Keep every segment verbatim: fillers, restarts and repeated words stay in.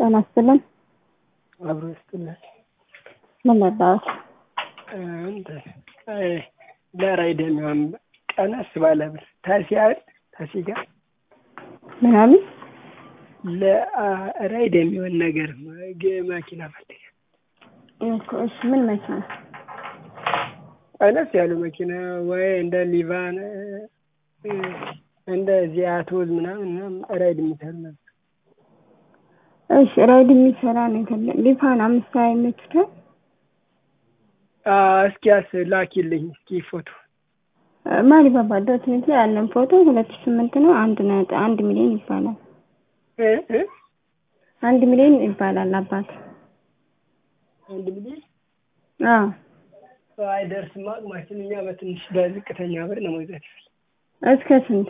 ጤና ይስጥልኝ። አብሮ ይስጥልኝ። ምን ነበር? እንደ አይ ለራይድ የሚሆን ቀነስ ባለ ብር ታሲያል ታሲጋ ምናምን ለራይድ የሚሆን ነገር መኪና ፈልገ እኮ እሺ፣ ምን መኪና? ቀነስ ያሉ መኪና ወይ እንደ ሊቫን እንደ ዚያቶል ምናምን ራይድ የሚሰሩ ነበር። እሺ፣ ራይድ የሚሰራ ነገር ሊፋን አምስት አይመችተ? እስኪ ያስ ላኪልኝ እስኪ ፎቶ ማሊ ባባ ዶት ኔት ላይ ያለን ፎቶ ሁለት ሺህ ስምንት ነው። አንድ ነጥብ አንድ ሚሊዮን ይባላል። እ እ አንድ ሚሊዮን ይባላል አባት። አንድ ሚሊዮን? አዎ። አይደርስም አቅማችን። እኛ በትንሽ በዝቅተኛ ብር ነው መግዛት። እስከ ስንት?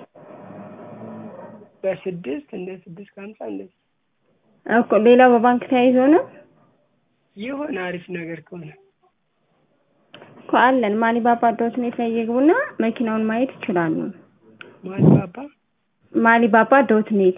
በስድስት እንደ ስድስት ከሀምሳ እንደዚህ እኮ ሌላ በባንክ ተያይዞ ነው ይሆን? አሪፍ ነገር ከሆነ እኮ አለን። ማሊ ባባ ዶት ኔት ላይ ይግቡና መኪናውን ማየት ይችላሉ። ማሊ ባባ ማሊ ባባ ዶት ኔት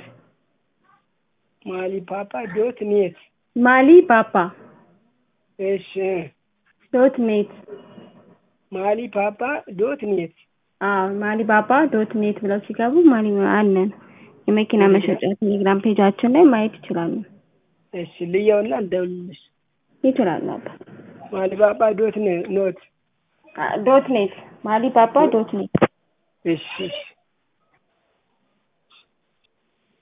ማሊ ባባ ዶት ኔት ማሊ ባባ እሺ ዶት ኔት ማሊ ባባ ዶት ኔት አዎ ማሊ ባባ ዶት ኔት ብለው ሲገቡ ማሊ አለን የመኪና መሸጫ ቴሌግራም ፔጃችን ላይ ማየት ይችላሉ። እሺ ልየውና እንደውልሽ ይችላል። ማሊ ባባ ዶት ኔት ኖት ዶት ኔት ማሊ ባባ ዶት ኔት እሺ